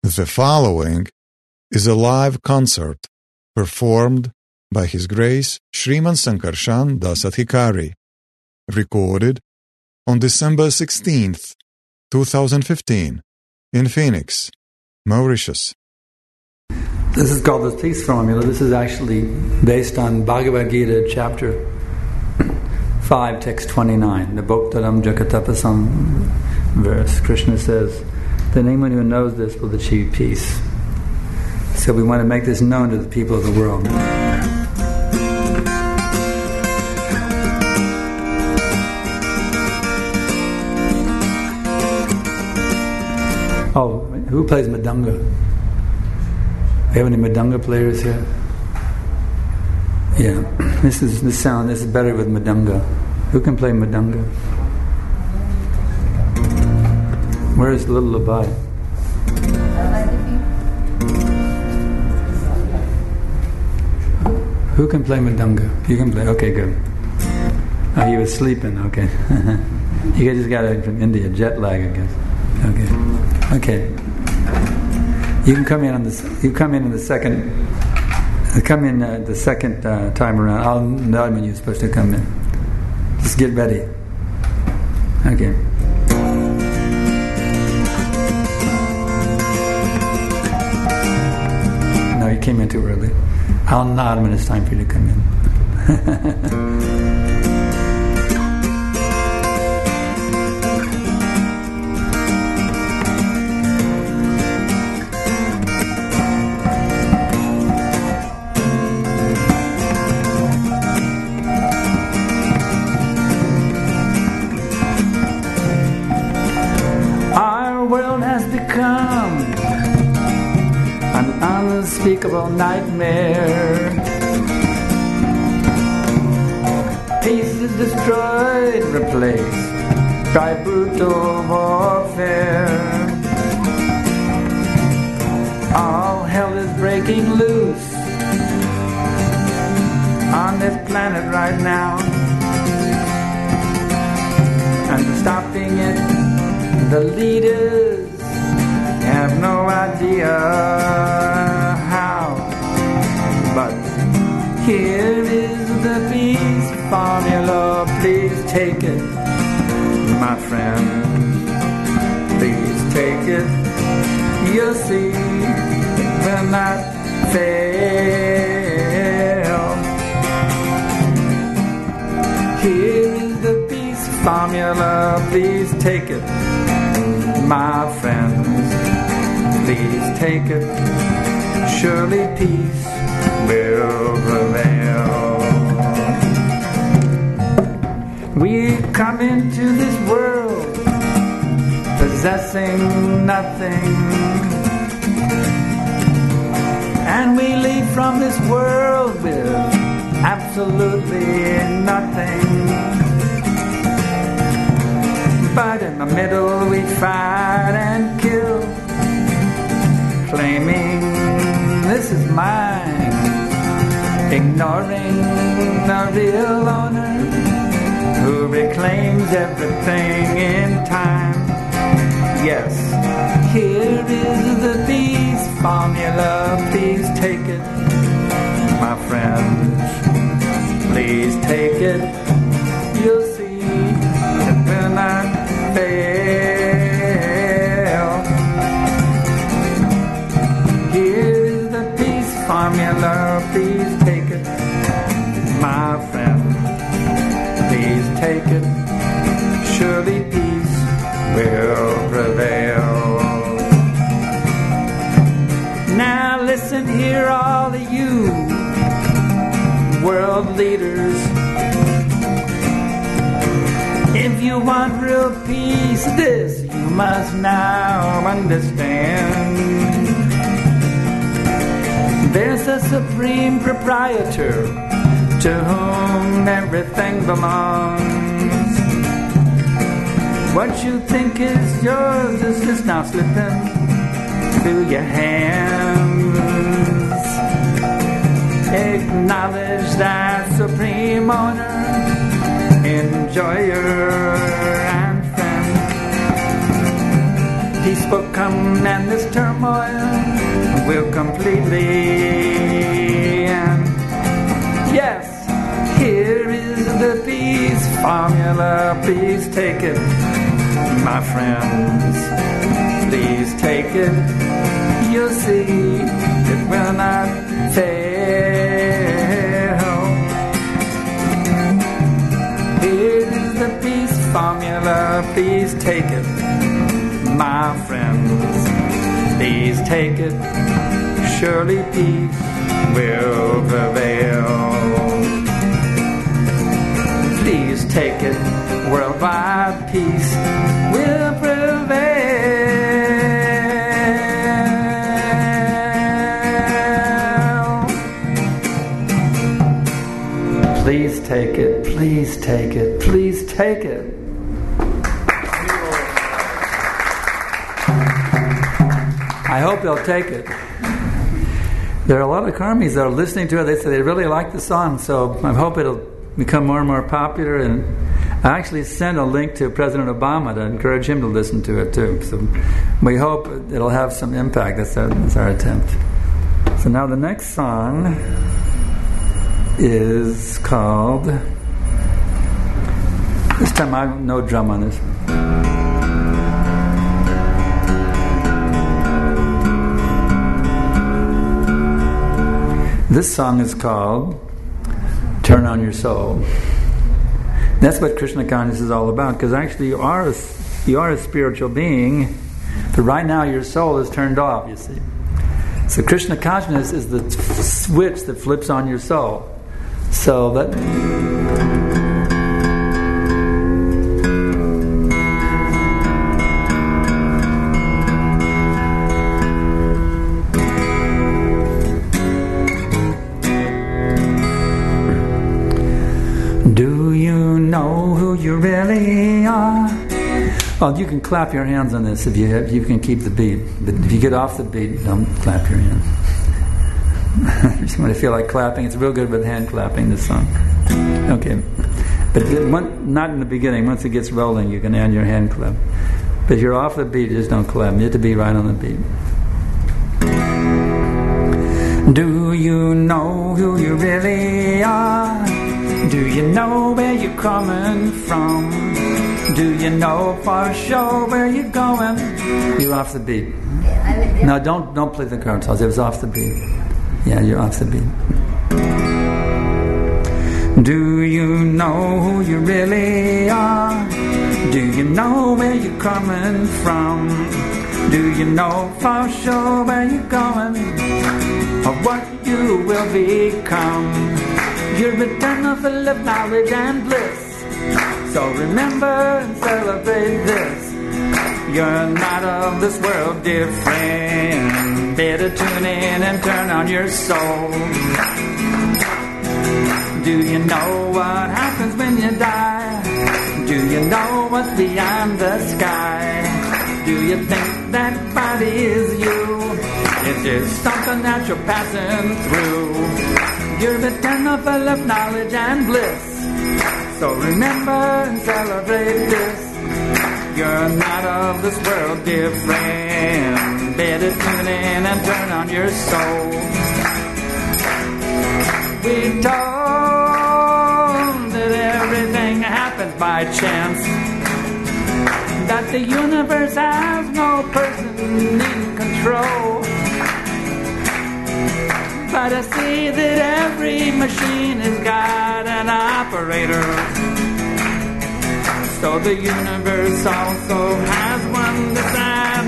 The following is a live concert performed by His Grace Sriman Sankarshan Das Adhikari, recorded on December 16th, 2015, in Phoenix, Mauritius. This is called the peace formula. This is actually based on Bhagavad Gita chapter 5, text 29, the Bhoktaram Jakatapasam verse. Krishna says that anyone who knows this will achieve peace. So we want to make this known to the people of the world. Oh, who plays Madanga? Do you have any Madanga players here? Yeah, this is better with Madanga. Who can play Madanga? Where is little Abai? Who can play Madanga? You can play. Okay, good. Oh, he was sleeping. Okay, you guys just got it from India, jet lag, I guess. Okay. You can come in on this. You come in the second. Come in the second time around. I'll know when you're supposed to come in. Just get ready. Okay. No, you came in too early. I'll nod when it's time for you to come in. Unspeakable nightmare. Peace is destroyed, replaced by brutal warfare. All hell is breaking loose on this planet right now, and stopping it, the leaders have no idea how. But here is the peace formula. Please take it, my friend. Please take it. You'll see it will not fail. Here is the peace formula. Please take it, my friends. Please take it. Surely peace will prevail. We come into this world possessing nothing, and we leave from this world with absolutely nothing. But in the middle we fight and kill, claiming this is mine, ignoring the real owner who reclaims everything in time. Yes, here is the peace formula. Please take it, my friends. Please take it. You'll see it will not fail. Here is the peace formula. Please take it, my friend. Please take it. Surely peace will prevail. Now listen here, all of you world leaders. If you want real peace, this you must now understand. There's a supreme proprietor to whom everything belongs. What you think is yours is just now slipping through your hands. Acknowledge that supreme owner, enjoyer and friend. He will come and this turmoil will completely end. Yes, here is the peace formula. Please take it, my friends. Please take it. You'll see it will not fail. Here is the peace formula. Please take it, my friends. Please take it. Surely peace will prevail. Please take it. Worldwide peace will prevail. Please take it. Please take it. Please take it. I hope they'll take it. There are a lot of karmis that are listening to it. They say they really like the song, so I hope it'll become more and more popular. And I actually sent a link to President Obama to encourage him to listen to it too. So we hope it'll have some impact. That's our attempt. So now the next song is called. This time I have no drum on this. This song is called Turn on Your Soul. That's what Krishna consciousness is all about, because actually you are a spiritual being, but right now your soul is turned off, you see. So Krishna consciousness is the switch that flips on your soul. So that... Do you know who you really are? Well, you can clap your hands on this if you can keep the beat. But if you get off the beat, don't clap your hands. If you want to feel like clapping, it's real good with hand clapping, this song. Okay. But not in the beginning. Once it gets rolling, you can add your hand clap. But if you're off the beat, just don't clap. You have to be right on the beat. Do you know who you really are? Do you know where you're coming from? Do you know for sure where you're going? You're off the beat. No, don't play the cards. It was off the beat. Yeah, you're off the beat. Do you know who you really are? Do you know where you're coming from? Do you know for sure where you're going? Or what you will become? You're eternal, full of knowledge and bliss. So remember and celebrate this. You're not of this world, dear friend. Better tune in and turn on your soul. Do you know what happens when you die? Do you know what's beyond the sky? Do you think that body is you? It's just something that you're passing through. You're eternal, full of knowledge and bliss. So remember and celebrate this. You're not of this world, dear friend. Better tune in and turn on your soul. We're told that everything happens by chance, that the universe has no person in control. But I see that every machine has got an operator. So the universe also has one that I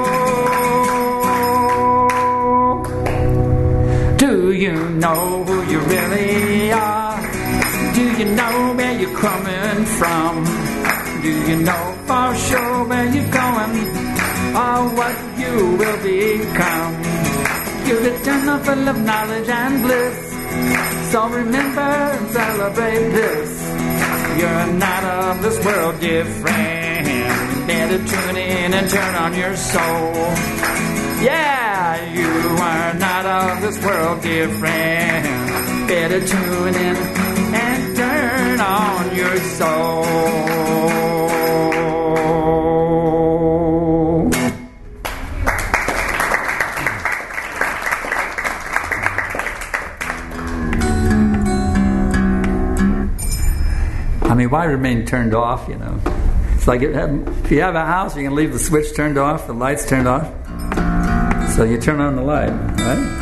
know. Do you know who you really are? Do you know where you're coming from? Do you know for sure where you're going? Or what you will become? You're eternal, full of knowledge and bliss. So remember and celebrate this. You're not of this world, dear friend. Better tune in and turn on your soul. Yeah, you are not of this world, dear friend. Better tune in and turn on your soul. mean, why remain turned off, you know? It's like if you have a house, you can leave the switch turned off, the lights turned off. So you turn on the light, right?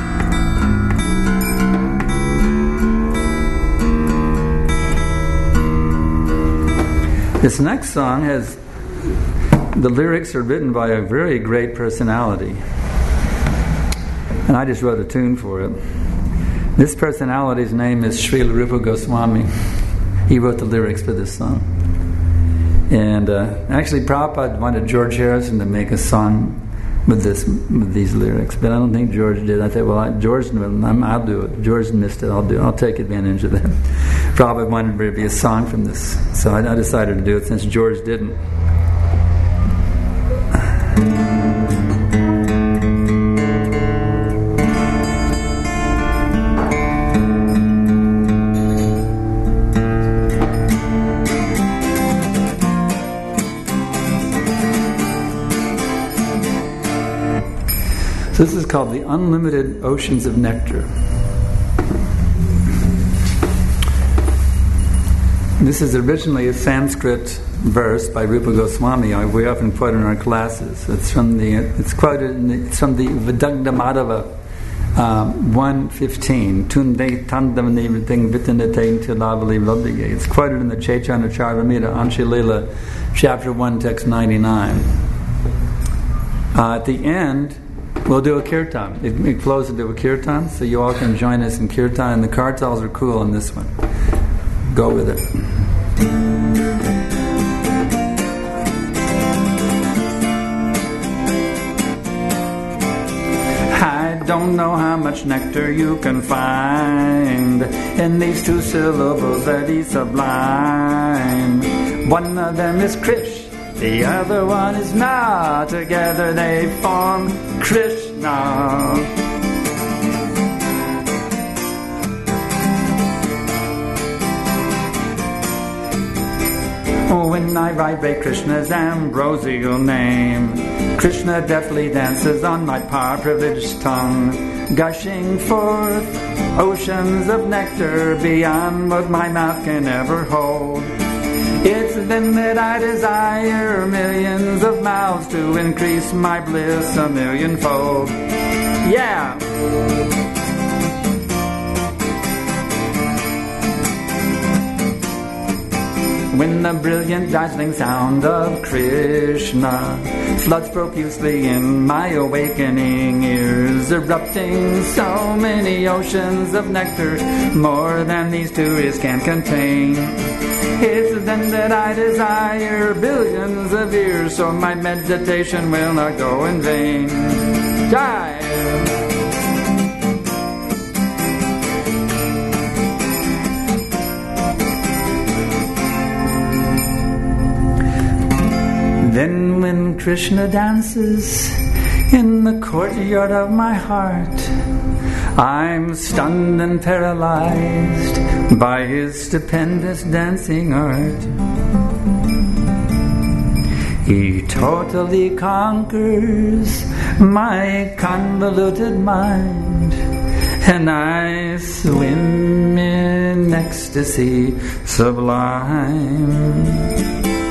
This next song has, the lyrics are written by a very great personality. And I just wrote a tune for it. This personality's name is Srila Rupa Goswami. He wrote the lyrics for this song. And actually Prabhupada wanted George Harrison to make a song with these lyrics, but I don't think George did. I thought, well, George, I'll do it. George missed it. I'll take advantage of that. Prabhupada wanted there to be a song from this, so I decided to do it since George didn't. So this is called The Unlimited Oceans of Nectar. This is originally a Sanskrit verse by Rupa Goswami. We often quote in our classes. It's from the Vidagdha Madhava 1:15. Tunde tandam nivrting vitanate tilavali vladdige. It's quoted in the Chaitanya Charitamrita Anshilila, chapter 1, text 99. At the end, we'll do a kirtan. It flows into a kirtan, so you all can join us in kirtan. And the kartals are cool on this one. Go with it. I don't know how much nectar you can find in these two syllables that is sublime. One of them is Krish, the other one is Na. Together they form Krishna. When I write Hare Krishna's ambrosial name, Krishna deftly dances on my power-privileged tongue, gushing forth oceans of nectar beyond what my mouth can ever hold. It's then that I desire millions of mouths to increase my bliss a millionfold. Yeah! When the brilliant dazzling sound of Krishna floods profusely in my awakening ears, erupting so many oceans of nectar, more than these two ears can contain. It's then that I desire billions of years, so my meditation will not go in vain. Jai! Then when Krishna dances in the courtyard of my heart, I'm stunned and paralyzed by his stupendous dancing art. He totally conquers my convoluted mind, and I swim in ecstasy sublime.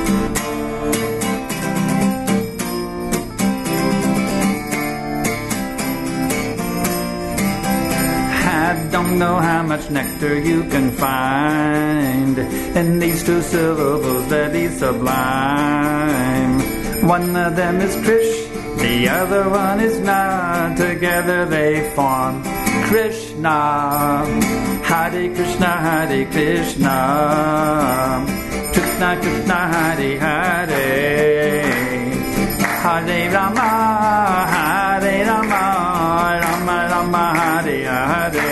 Don't know how much nectar you can find in these two syllables that is sublime. One of them is Krish, the other one is Na. Together they form Krishna. Hare Krishna, Hare Krishna, Krishna Krishna, Hare Hare, Hare Rama, Hare Rama, Rama Rama, Hare Hare.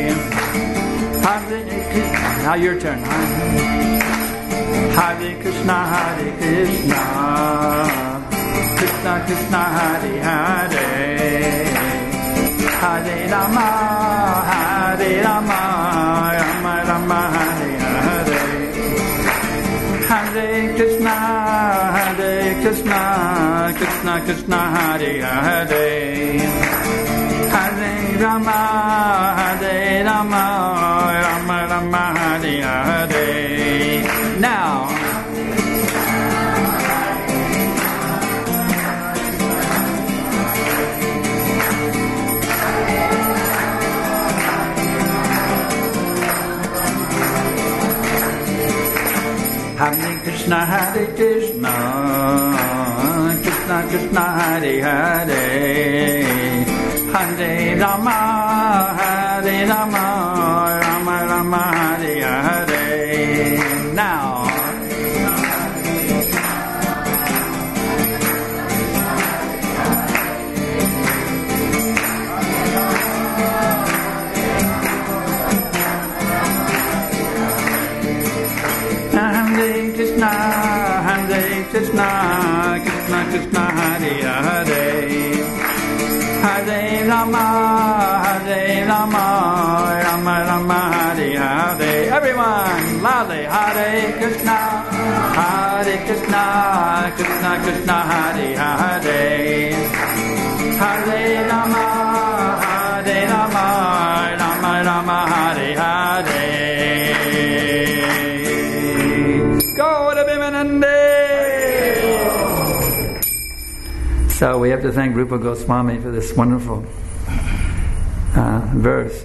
Now your turn. Hare Krishna, Hare Krishna, Krishna Krishna, Hare Hare, Hare Rama, Hare Rama, Rama Rama, Hare Hare. Hare Krishna, Krishna Krishna, Hare Hare, Hare Rama, Hare Rama, Rama Rama, Hare Hare. Now, Krishna, Hare Krishna, Krishna Krishna, Hare Hare, Hare Rama, Hare Rama, Rama Rama, Hare Hare. Now. Hare Krishna, Hare Krishna, Krishna Krishna, Hare Hare, Hare Rama, Hare Rama, Rama Rama, Hare Hare. Everyone, loudly, Hare Krishna, Krishna Krishna, Hare Hare, Hare Rama, Hare Rama, Rama Rama, Hare Hare. So we have to thank Rupa Goswami for this wonderful verse.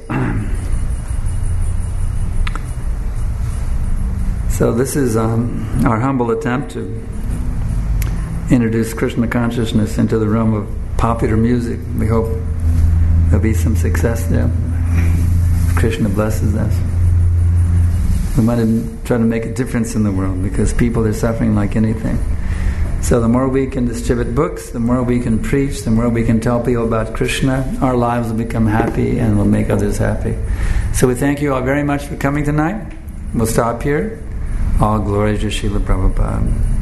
So this is our humble attempt to introduce Krishna consciousness into the realm of popular music. We hope there'll be some success there. If Krishna blesses us. We might try to make a difference in the world because people are suffering like anything. So the more we can distribute books, the more we can preach, the more we can tell people about Krishna, our lives will become happy and will make others happy. So we thank you all very much for coming tonight. We'll stop here. All glory to Srila Prabhupada.